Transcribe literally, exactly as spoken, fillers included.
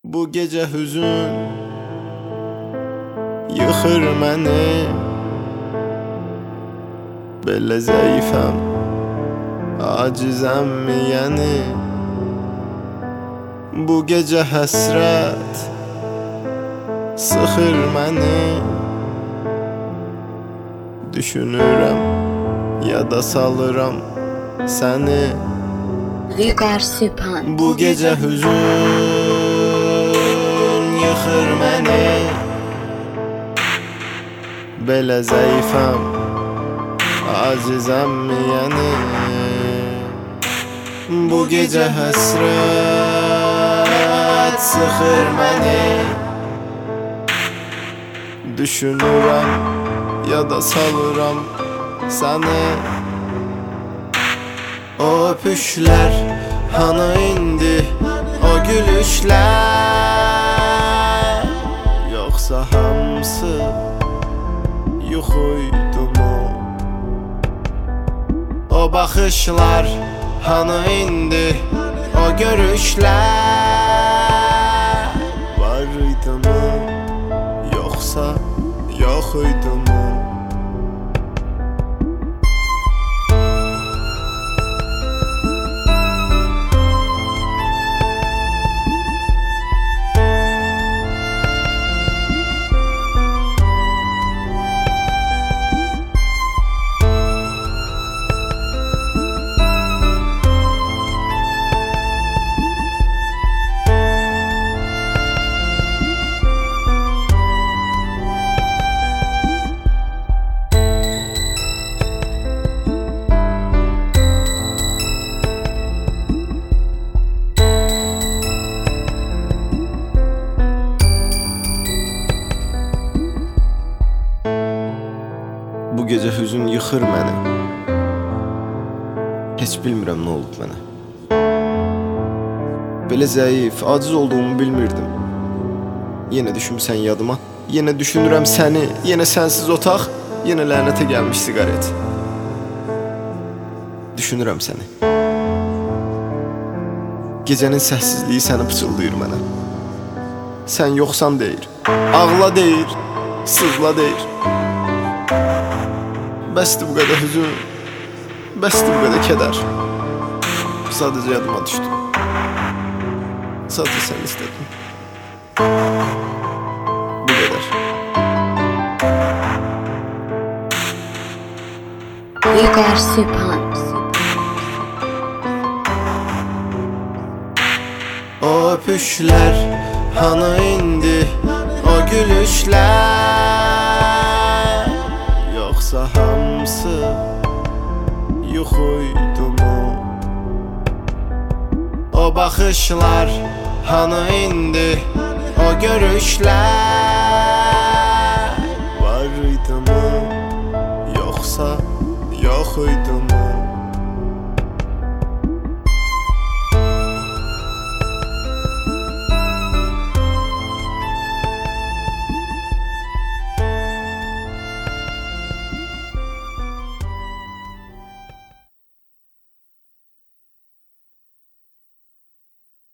Bu gece hüzün yıxır məni, belə zəifəm, acizəm yəni. Bu gecə həsrət sıxır məni, düşünürəm ya da salıram səni. Vüqar Sübhan. Bu gecə hüzün yıxır məni, belə zəifəm, acizəm yəni. Bu gecə həsrət sıxır məni, düşünürəm ya da salıram səni. O öpüşlər hanı indi, o gülüşlər, yoxsa hamısı yuxuydumu? O baxışlar hanı indi, o görüşlər, var idimi, yoxsa yox idimi? Bu gecə hüzün yıxır məni, heç bilmirəm nə olub mənə. Belə zəif, aciz olduğumu bilmirdim. Yenə düşmüsən yadıma, yenə düşünürəm səni, yenə sənsiz otaq, yenə lənətə gəlmiş siqaret. Düşünürəm səni. Gecənin səssizliyi səni pıçıldayır mənə. Sən yoxsan deyir, ağla deyir, sızla deyir. Bəsdir bu qədər hüzün, bəsdir bu qədər kədər. Sadəcə yadıma düşdü, sadəcə sən istədim. Bu qədər. Vüqar Sübhan. O öpüşlər hanı indi, o gülüşlər, yoxsa hamısı yuxuydumu? O baxışlar hanı indi, o görüşlər, var idimi, yoxsa